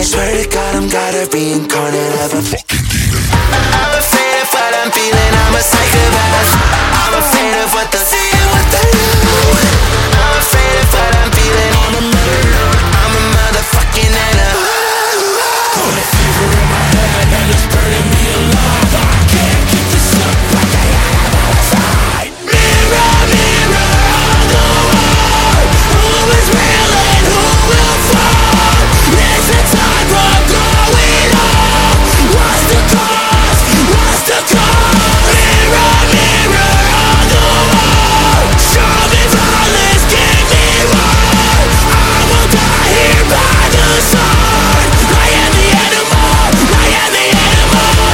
Swear to God, I'm gotta reincarnate of a fucking demon. I'm afraid of what I'm feeling, I'm a psychopath. I'm afraid of what they'll say and what they'll do. I'm afraid of what I'm feeling, I'm a motherfucking animal. Got a fever in my head and it's burning me alive. I can't keep this up like I am outside. Mirror, mirror on the wall, who is real and who will fall? Is the time I'm going on? What's the cause? What's the cause? Mirror, mirror on the wall, show me violence, give me war. I will die here by the sword. I am the animal, I am the animal.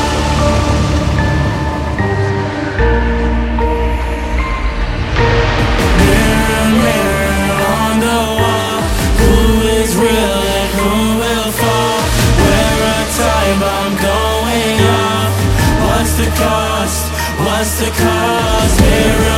Mirror, mirror on the wall, who is real and who will fall? Where a time I'm going off. What's the cost? What's the cost? Mirror